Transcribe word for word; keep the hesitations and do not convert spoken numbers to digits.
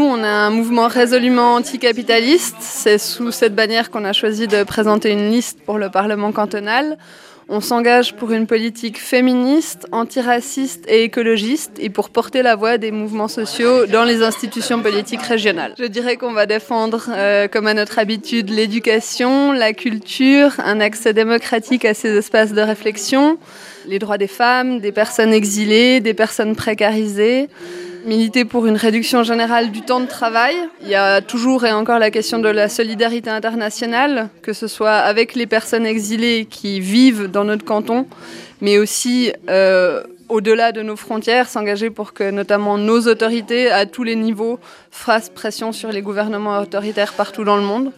on a un mouvement résolument anticapitaliste. C'est sous cette bannière qu'on a choisi de présenter une liste pour le Parlement cantonal. On s'engage pour une politique féministe, antiraciste et écologiste et pour porter la voix des mouvements sociaux dans les institutions politiques régionales. Je dirais qu'on va défendre, euh, comme à notre habitude, l'éducation, la culture, un accès démocratique à ces espaces de réflexion, les droits des femmes, des personnes exilées, des personnes précarisées. Militer pour une réduction générale du temps de travail. Il y a toujours et encore la question de la solidarité internationale, que ce soit avec les personnes exilées qui vivent dans notre canton, mais aussi euh, au-delà de nos frontières, s'engager pour que notamment nos autorités, à tous les niveaux, fassent pression sur les gouvernements autoritaires partout dans le monde.